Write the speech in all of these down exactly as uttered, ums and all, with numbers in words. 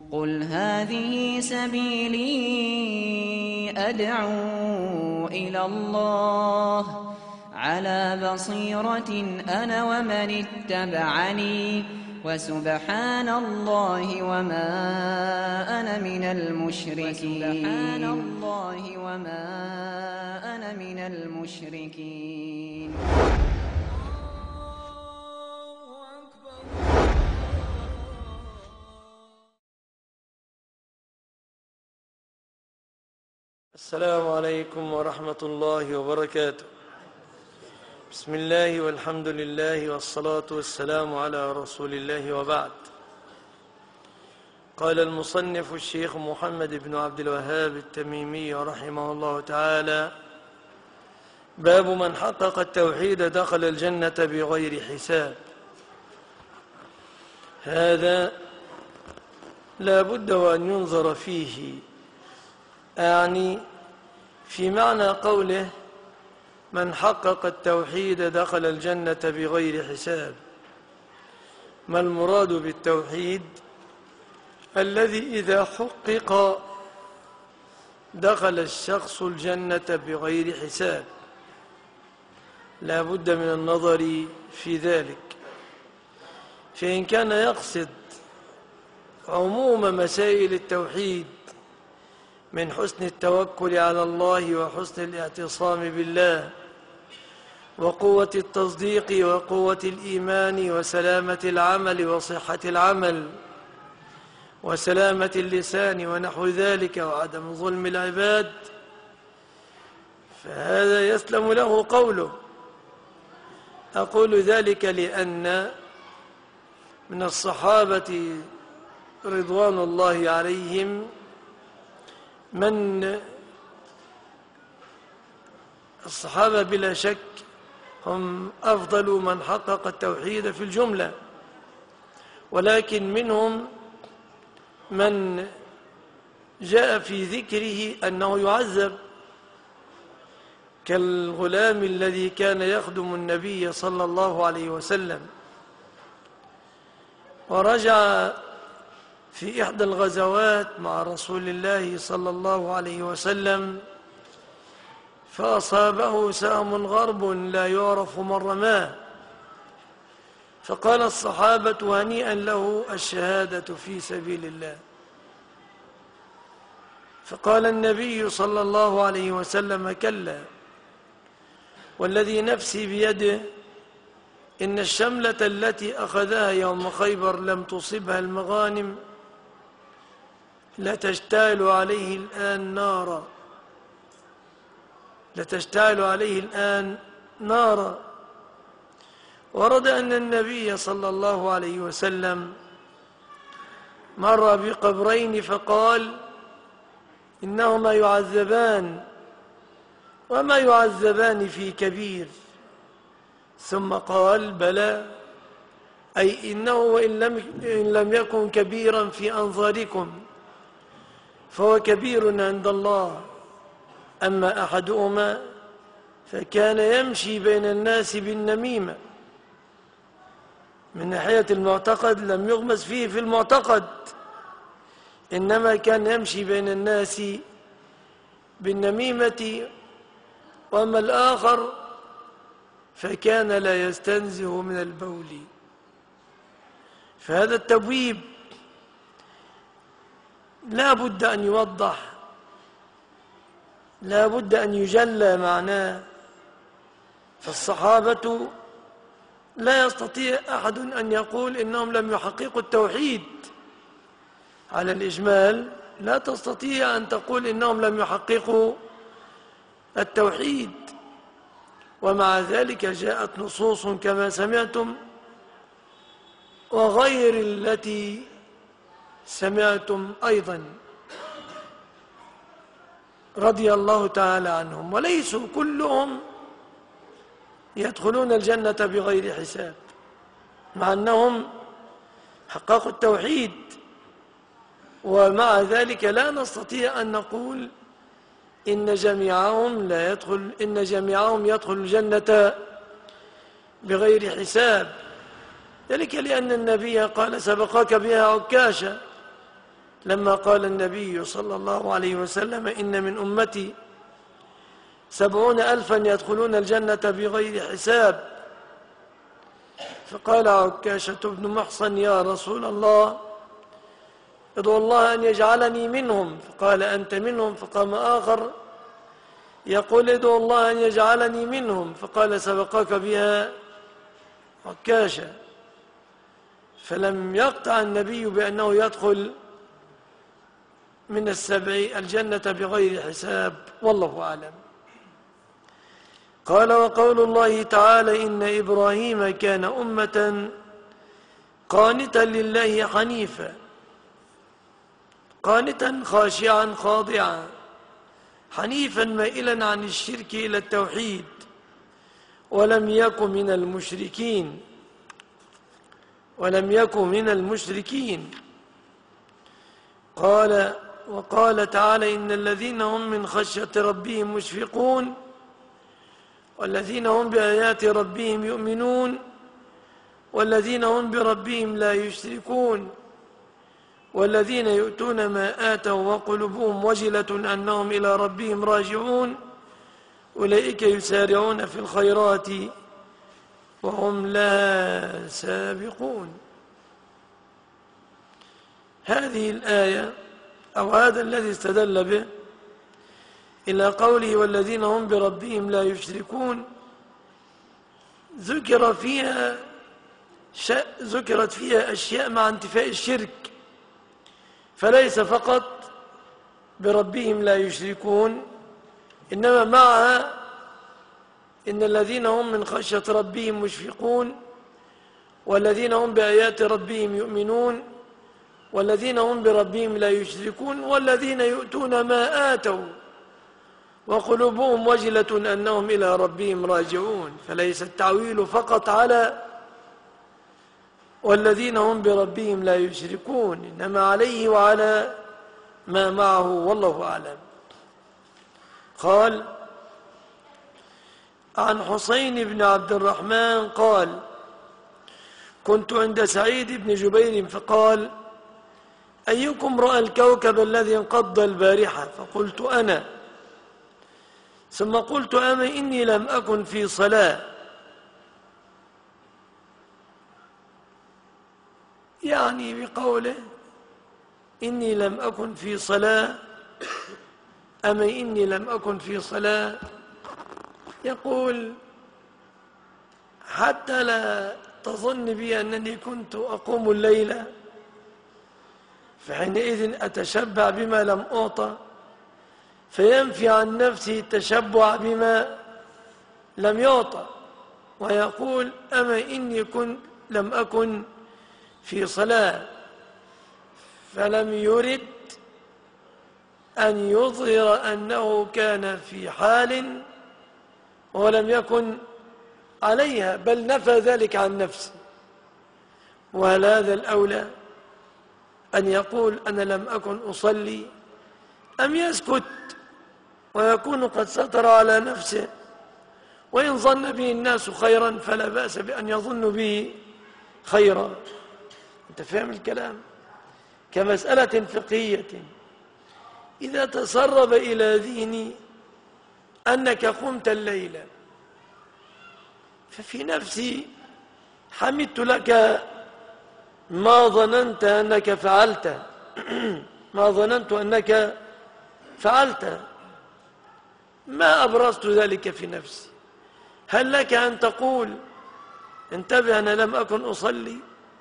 قل هذه سبيلي أدعو إلى الله على بصيرة أنا ومن اتبعني وسبحان الله وما أنا من المشركين وسبحان الله وما أنا من المشركين. السلام عليكم ورحمة الله وبركاته. بسم الله والحمد لله والصلاة والسلام على رسول الله، وبعد. قال المصنف الشيخ محمد بن عبد الوهاب التميمي رحمه الله تعالى: باب من حقق التوحيد دخل الجنة بغير حساب. هذا لا بد وأن ينظر فيه، أعني في معنى قوله من حقق التوحيد دخل الجنة بغير حساب. ما المراد بالتوحيد؟ الذي إذا حقق دخل الشخص الجنة بغير حساب. لا بد من النظر في ذلك، فإن كان يقصد عموم مسائل التوحيد من حسن التوكل على الله وحسن الاعتصام بالله وقوة التصديق وقوة الإيمان وسلامة العمل وصحة العمل وسلامة اللسان ونحو ذلك وعدم ظلم العباد، فهذا يسلم له قوله. أقول ذلك لأن من الصحابة رضوان الله عليهم من الصحابة بلا شك هم أفضل من حقق التوحيد في الجملة، ولكن منهم من جاء في ذكره أنه يعذب، كالغلام الذي كان يخدم النبي صلى الله عليه وسلم، ورجع في إحدى الغزوات مع رسول الله صلى الله عليه وسلم فأصابه سهم غرب لا يعرف من رماه، فقال الصحابة هنيئا له الشهادة في سبيل الله. فقال النبي صلى الله عليه وسلم: كلا، والذي نفسي بيده إن الشملة التي أخذها يوم خيبر لم تصبها المغانم لتشتعل عليه الآن نارا لتشتعل عليه الآن نارا. ورد أن النبي صلى الله عليه وسلم مر بقبرين فقال: إنهما يعذبان وما يعذبان في كبير، ثم قال: بلى، أي إنه وإن لم, إن لم يكن كبيرا في أنظاركم فهو كبير عند الله. أما أحدهما فكان يمشي بين الناس بالنميمة. من ناحية المعتقد لم يغمس فيه في المعتقد، إنما كان يمشي بين الناس بالنميمة. وأما الآخر فكان لا يستنزه من البول. فهذا التبويب لا بد أن يوضح، لا بد أن يجلى معناه. فالصحابة لا يستطيع أحد أن يقول إنهم لم يحققوا التوحيد على الإجمال. لا تستطيع أن تقول إنهم لم يحققوا التوحيد، ومع ذلك جاءت نصوص كما سمعتم وغير التي سمعتم أيضا رضي الله تعالى عنهم، وليسوا كلهم يدخلون الجنة بغير حساب، مع أنهم حققوا التوحيد. ومع ذلك لا نستطيع أن نقول إن جميعهم لا يدخل إن جميعهم يدخل الجنة بغير حساب. ذلك لأن النبي قال: سبقك بها عكاشة، لما قال النبي صلى الله عليه وسلم إن من أمتي سبعون ألفا يدخلون الجنة بغير حساب، فقال عكاشة بن محصن يا رسول الله ادعو الله أن يجعلني منهم، فقال أنت منهم. فقام آخر يقول ادعو الله أن يجعلني منهم، فقال سبقك بها عكاشة. فلم يقطع النبي بأنه يدخل من السبع الجنة بغير حساب، والله أعلم. قال وقول الله تعالى إن إبراهيم كان أمة قانتا لله حنيفا، قانتا خاشعا خاضعا، حنيفا مائلا عن الشرك إلى التوحيد، ولم يكن من المشركين ولم يكن من المشركين. قال وقال تعالى إن الذين هم من خشية ربهم مشفقون والذين هم بآيات ربهم يؤمنون والذين هم بربهم لا يشركون والذين يؤتون ما آتوا وقلوبهم وجلة أنهم إلى ربهم راجعون أولئك يسارعون في الخيرات وهم لا سابقون. هذه الآية أو هذا الذي استدل به إلى قوله والذين هم بربهم لا يشركون ذكر فيها ذكرت فيها أشياء مع انتفاء الشرك، فليس فقط بربهم لا يشركون، إنما معها إن الذين هم من خشية ربهم مشفقون والذين هم بآيات ربهم يؤمنون والذين هم بربهم لا يشركون والذين يؤتون ما آتوا وقلوبهم وجلة أنهم إلى ربهم راجعون. فليس التعويل فقط على والذين هم بربهم لا يشركون، إنما عليه وعلى ما معه، والله أعلم. قال عن حسين بن عبد الرحمن قال كنت عند سعيد بن جبير فقال أيكم رأى الكوكب الذي انقض البارحة؟ فقلت أنا، ثم قلت أما إني لم أكن في صلاة، يعني بقوله إني لم أكن في صلاة، أما إني لم أكن في صلاة، يقول حتى لا تظن بي أنني كنت أقوم الليلة فحينئذ أتشبع بما لم أعطى، فينفي عن نفسه التشبع بما لم يعطى، ويقول أما إني كنت لم أكن في صلاة، فلم يرد أن يظهر أنه كان في حال ولم يكن عليها، بل نفى ذلك عن نفسه. وهل هذا الأولى أن يقول أنا لم أكن أصلي أم يسكت ويكون قد ستر على نفسه، وإن ظن به الناس خيرا فلا بأس بأن يظن به خيرا؟ أنت فاهم الكلام؟ كمسألة فقهية إذا تسرب إلى ذهني أنك قمت الليلة ففي نفسي حمدت لك ما ظننت أنك فعلت ما ظننت أنك فعلت، ما أبرزت ذلك في نفسي. هل لك أن تقول انتبه أنا لم أكن أصلي،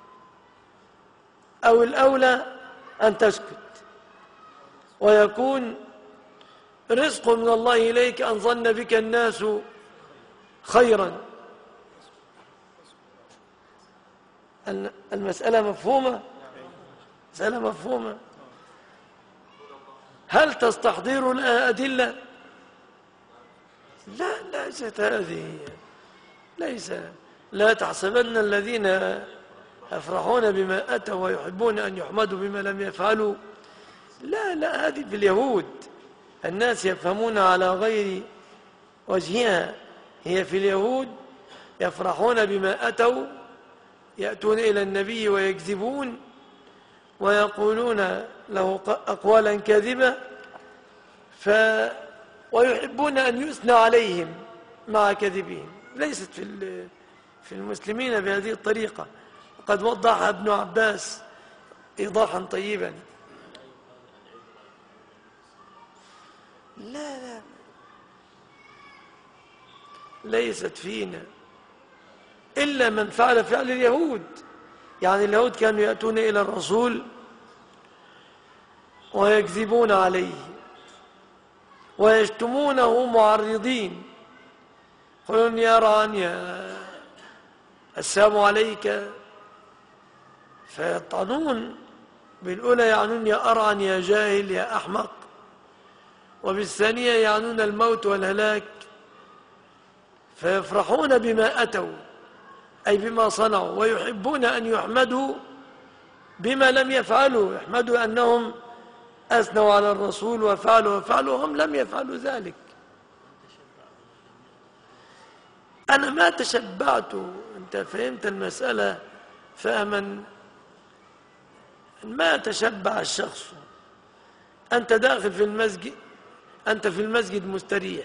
أو الأولى أن تسكت ويكون رزق من الله إليك أن ظن بك الناس خيرا؟ المسألة مفهومة؟ مسألة مفهومة. هل تستحضر لها أدلة؟ لا، ليست هذه، ليس. لا تحسبن الذين يفرحون بما أتوا ويحبون أن يحمدوا بما لم يفعلوا. لا لا، هذه في اليهود، الناس يفهمون على غير وجهها. هي في اليهود يفرحون بما أتوا، يأتون إلى النبي ويكذبون ويقولون له أقوالا كاذبة ف ويحبون أن يثنى عليهم مع كذبهم. ليست في في المسلمين بهذه الطريقة، وقد وضحها ابن عباس إيضاحا طيبا. لا لا ليست فينا إلا من فعل فعل اليهود. يعني اليهود كانوا يأتون إلى الرسول ويكذبون عليه ويشتمونه معرضين، يقولون يا رانيا السلام عليك، فيطعنون بالأولى يعنون يا أرعن يا جاهل يا أحمق، وبالثانية يعنون الموت والهلاك، فيفرحون بما أتوا أي بما صنعوا، ويحبون أن يحمدوا بما لم يفعلوا، يحمدوا أنهم أثنوا على الرسول وفعلوا وفعلوا، هم لم يفعلوا ذلك. أنا ما تشبعت، أنت فهمت المسألة فهما ما تشبع الشخص. أنت داخل في المسجد، أنت في المسجد مستريح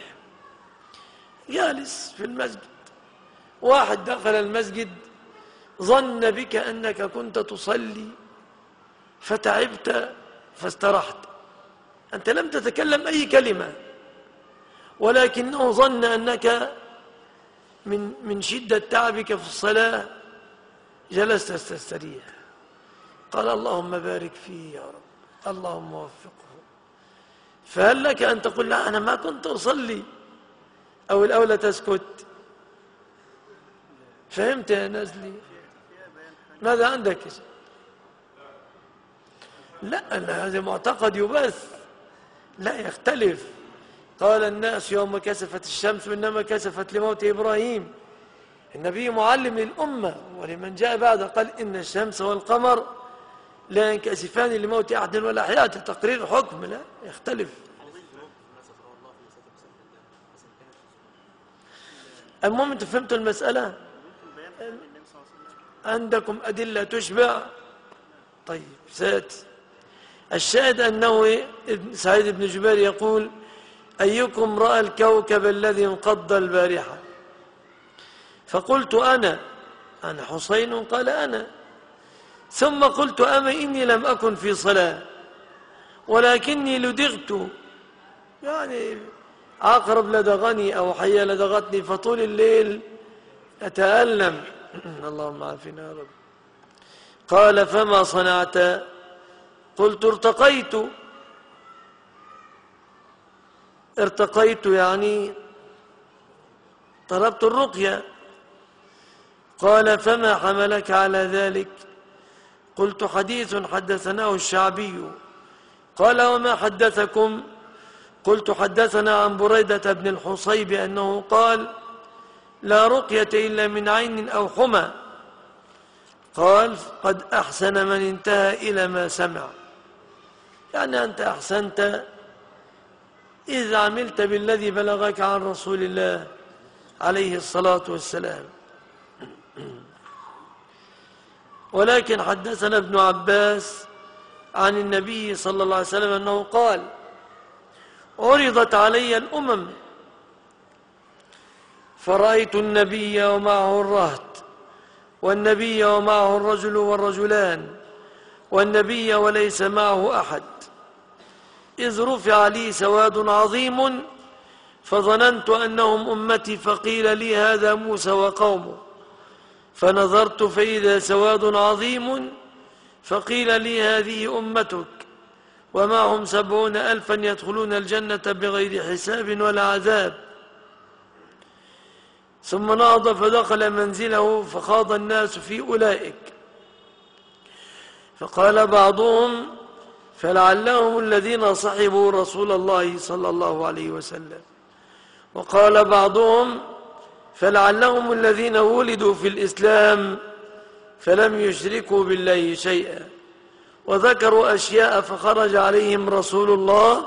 جالس في المسجد، واحد دخل المسجد ظن بك أنك كنت تصلي فتعبت فاسترحت، أنت لم تتكلم أي كلمة، ولكنه ظن أنك من من شدة تعبك في الصلاة جلست تستريح، قال اللهم بارك فيه يا رب، اللهم وفقه. فهل لك أن تقول لا أنا ما كنت أصلي، أو الأولى تسكت؟ فهمت يا نازلي؟ ماذا عندك؟ لا هذا معتقد يبث، لا يختلف. قال الناس يوم كسفت الشمس إنما كسفت لموت إبراهيم. النبي معلم للأمة ولمن جاء بعده، قال إن الشمس والقمر لا ينكسفان لموت أحد ولا حياة، تقرير حكم لا يختلف. المهم أنتم فهمتوا المسألة؟ عندكم أدلة تشبع؟ طيب سات الشاهد أنه سعيد بن جبير يقول أيكم رأى الكوكب الذي انقض البارحة؟ فقلت أنا أنا حسين، قال أنا، ثم قلت أما إني لم أكن في صلاة ولكني لدغت، يعني عقرب لدغني أو حية لدغتني، فطول الليل أتألم. اللهم عافنا يا رب. قال فما صنعت؟ قلت ارتقيت. ارتقيت يعني طلبت الرقية. قال فما حملك على ذلك؟ قلت حديث حدثناه الشعبي. قال وما حدثكم؟ قلت حدثنا عن بريدة بن الحصيب أنه قال لا رقية إلا من عين أو حمى. قال قد أحسن من انتهى إلى ما سمع، يعني أنت أحسنت إذ عملت بالذي بلغك عن رسول الله عليه الصلاة والسلام. ولكن حدثنا ابن عباس عن النبي صلى الله عليه وسلم أنه قال عرضت علي الأمم فرأيت النبي ومعه الرهط، والنبي ومعه الرجل والرجلان، والنبي وليس معه أحد، إذ رفع لي سواد عظيم فظننت أنهم أمتي، فقيل لي هذا موسى وقومه، فنظرت فإذا سواد عظيم فقيل لي هذه أمتك ومعهم سبعون ألفا يدخلون الجنة بغير حساب ولا عذاب. ثم نهض فدخل منزله فخاض الناس في أولئك، فقال بعضهم فلعلهم الذين صحبوا رسول الله صلى الله عليه وسلم، وقال بعضهم فلعلهم الذين ولدوا في الإسلام فلم يشركوا بالله شيئا، وذكروا أشياء فخرج عليهم رسول الله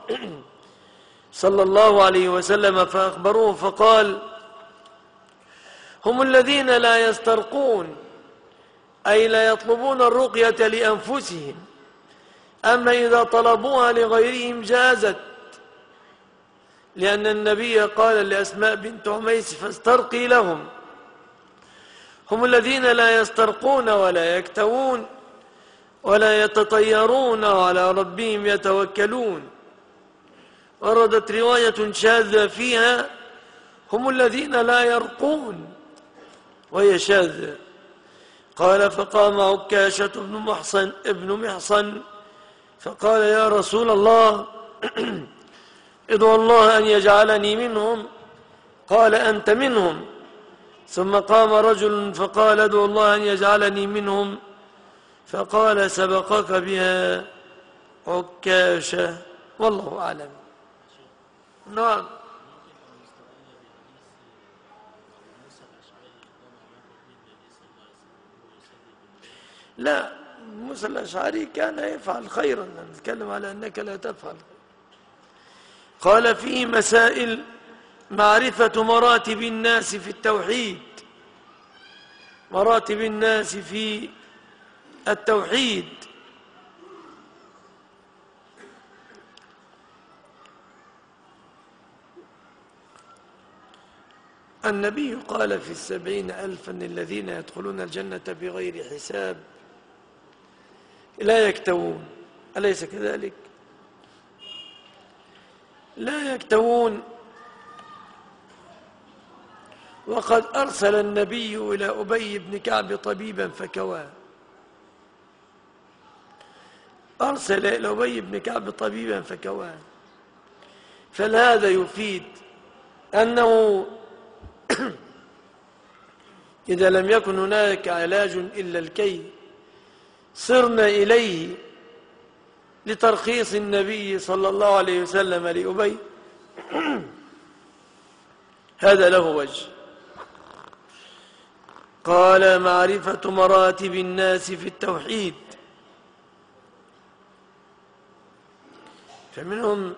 صلى الله عليه وسلم فأخبروه فقال هم الذين لا يسترقون أي لا يطلبون الرقية لأنفسهم، أما إذا طلبوها لغيرهم جازت، لأن النبي قال لأسماء بنت عميس فاسترقي لهم. هم الذين لا يسترقون ولا يكتوون ولا يتطيرون وعلى ربهم يتوكلون. وردت رواية شاذة فيها هم الذين لا يرقون، وهي شاذة. قال فقام عكاشة بن محصن ابن محصن فقال يا رسول الله ادعو الله أن يجعلني منهم. قال أنت منهم. ثم قام رجل فقال ادعو الله أن يجعلني منهم. فقال سبقك بها عكاشة، والله أعلم. نعم. لا، موسى الأشعري كان يفعل خيرا، نتكلم على أنك لا تفعل. قال فيه مسائل: معرفة مراتب الناس في التوحيد، مراتب الناس في التوحيد. النبي قال في السبعين ألفا الذين يدخلون الجنة بغير حساب لا يكتوون، أليس كذلك؟ لا يكتوون. وقد أرسل النبي إلى أبي بن كعب طبيبا فكواه. أرسل إلى أبي بن كعب طبيبا فكواه. فهذا يفيد أنه إذا لم يكن هناك علاج إلا الكي صرنا إليه لترخيص النبي صلى الله عليه وسلم لأبي. هذا له وجه. قال معرفة مراتب الناس في التوحيد، فمنهم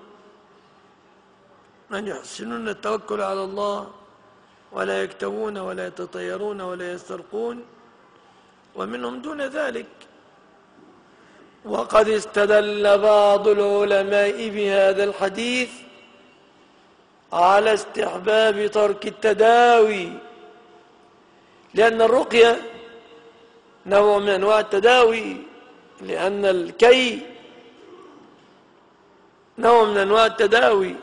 من يحسنون التوكل على الله ولا يكتوون ولا يتطيرون ولا يسترقون، ومنهم دون ذلك. وقد استدل بعض العلماء بهذا الحديث على استحباب ترك التداوي، لأن الرقية نوع من أنواع التداوي، لأن الكي نوع من أنواع التداوي.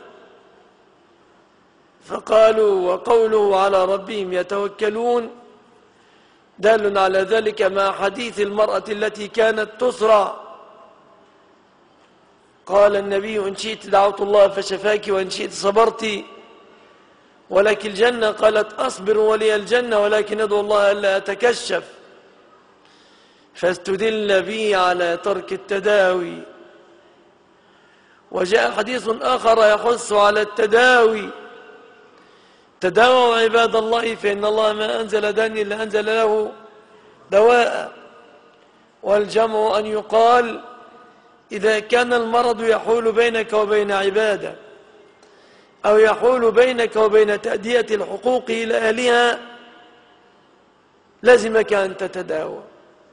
فقالوا وقوله على ربهم يتوكلون دال على ذلك، مع حديث المرأة التي كانت تسرع. قال النبي إن شئت دعوت الله فشفاك وإن شئت صبرت ولك الجنة. قالت أصبر ولي الجنة ولكن ادعو الله ألا أتكشف. فاستدل به على ترك التداوي. وجاء حديث آخر يحث على التداوي: تداووا عباد الله فإن الله ما أنزل داء إلا أنزل له دواء. والجمع أن يقال إذا كان المرض يحول بينك وبين عبادة أو يحول بينك وبين تأدية الحقوق إلى أهلها لازمك أن تتداوى.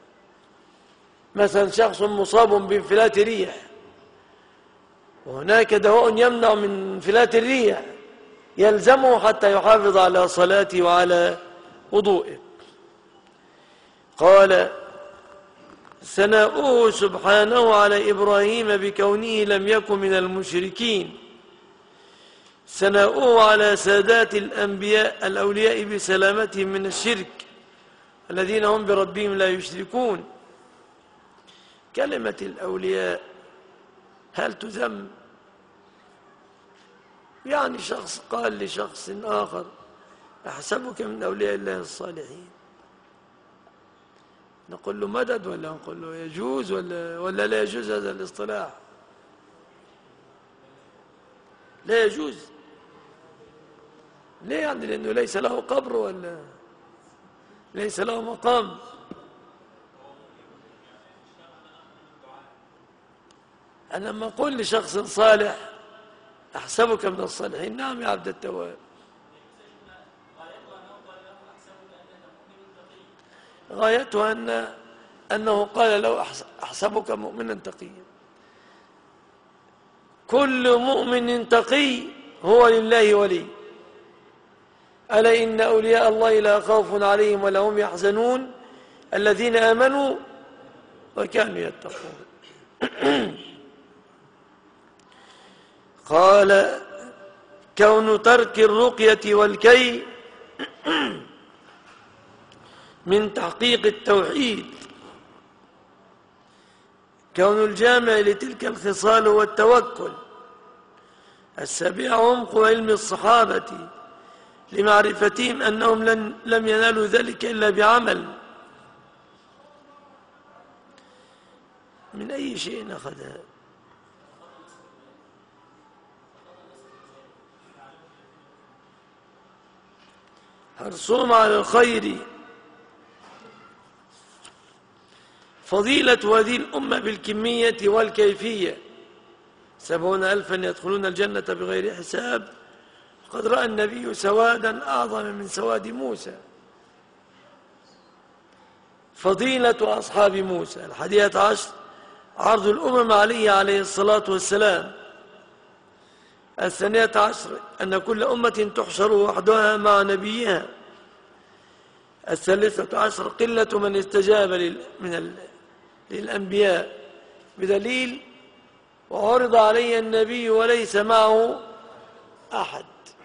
مثلا شخص مصاب بانفلات ريح وهناك دواء يمنع من انفلات الريح، يلزمه حتى يحافظ على صلاته وعلى وضوءه. قال ثناؤه سبحانه على إبراهيم بكونه لم يكن من المشركين، ثناؤه على سادات الأنبياء الأولياء بسلامتهم من الشرك الذين هم بربهم لا يشركون. كلمة الأولياء هل تذم؟ يعني شخص قال لشخص آخر أحسبك من أولياء الله الصالحين، نقول له مدد ولا نقول له يجوز ولا, ولا لا يجوز هذا الاصطلاح؟ لا يجوز. ليه؟ يعني لأنه ليس له قبر ولا ليس له مقام. أنا لما أقول لشخص صالح أحسبك من الصالحين، نعم يا عبد التواب، غايتها أن أنه قال له أحسبك مؤمنا تقيا. كل مؤمن تقي هو لله ولي. ألا إن أولياء الله لا خوف عليهم ولا هم يحزنون الذين آمنوا وكانوا يتقون. قال كون ترك الرقية والكي من تحقيق التوحيد. كون الجامع لتلك الخصال هو التوكل. السابع عمق علم الصحابة لمعرفتهم أنهم لن لم ينالوا ذلك إلا بعمل. من أي شيء أخذها؟ حرصهم على الخير. فضيلة هذه الأمة بالكمية والكيفية. سبعون ألفا يدخلون الجنة بغير حساب. قد رأى النبي سوادا أعظم من سواد موسى. فضيلة أصحاب موسى. الحادية عشر عرض الأمم عليه عليه الصلاة والسلام. الثانية عشر أن كل أمة تحشر وحدها مع نبيها. الثالثة عشر قلة من استجاب من للأنبياء بدليل وعرض علي النبي وليس معه أحد.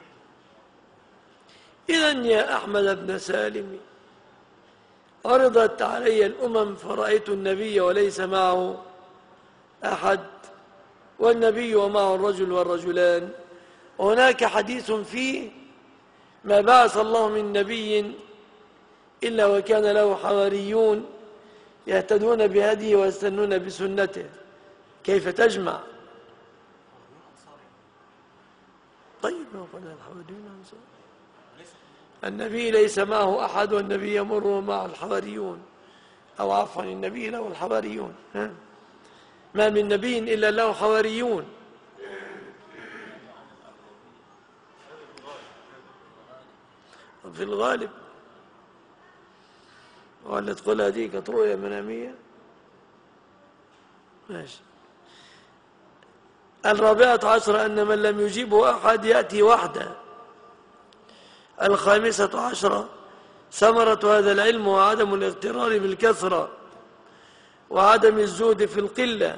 إذن يا أحمد بن سالم عرضت علي الأمم فرأيت النبي وليس معه أحد والنبي ومعه الرجل والرجلان. وهناك حديث فيه ما بعث الله من نبي إلا وكان له حواريون يهتدون بهديه ويستنون بسنته. كيف تجمع؟ طيب وقال الحواريون أنصار. النبي ليس معه أحد والنبي يمر مع الحواريون، أو عفوا النبي له الحواريون. ها؟ ما من نبي إلا له حواريون. في الغالب ولا تقول هذيك رؤيا منامية. ماشي. الرابعة عشر أن من لم يجيبه أحد يأتي وحده. الخامسة عشرة ثمرة هذا العلم وعدم الاغترار بالكثرة وعدم الزهد في القلة.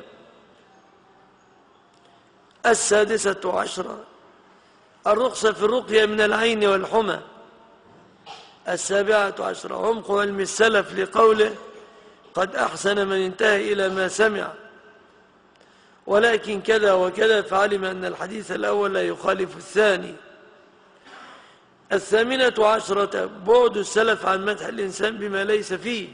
السادسة عشرة الرخصة في الرقية من العين والحمى. السابعة عشرة عمق علم السلف لقوله قد أحسن من انتهى إلى ما سمع ولكن كذا وكذا، فعلم أن الحديث الأول لا يخالف الثاني. الثامنة عشرة بعد السلف عن مدح الإنسان بما ليس فيه.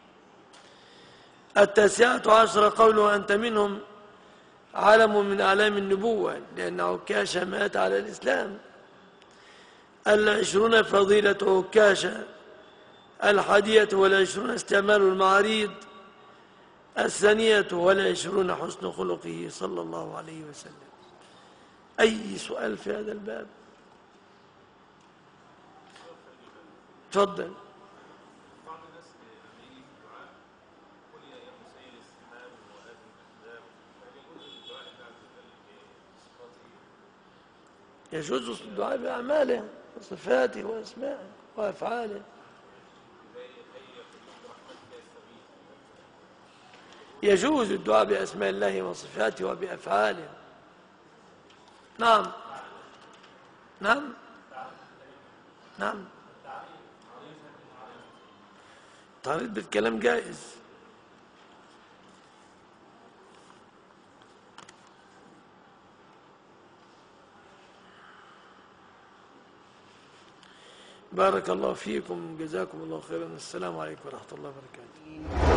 التاسعة عشرة قوله أنت منهم علم من أعلام النبوة لأن عكاشة مات على الإسلام. العشرون فضيلة عكاشة. الحادية والعشرون استعمال المعاريض. الثانية والعشرون حسن خلقه صلى الله عليه وسلم. أي سؤال في هذا الباب؟ تفضل. يجوز الدعاء بأعماله وصفاته وأسمائه وأفعاله. يجوز الدعاء بأسماء الله وصفاته وبأفعاله. نعم نعم نعم. تعريض بالكلام جائز. بارك الله فيكم، جزاكم الله خيرا. السلام عليكم ورحمة الله وبركاته.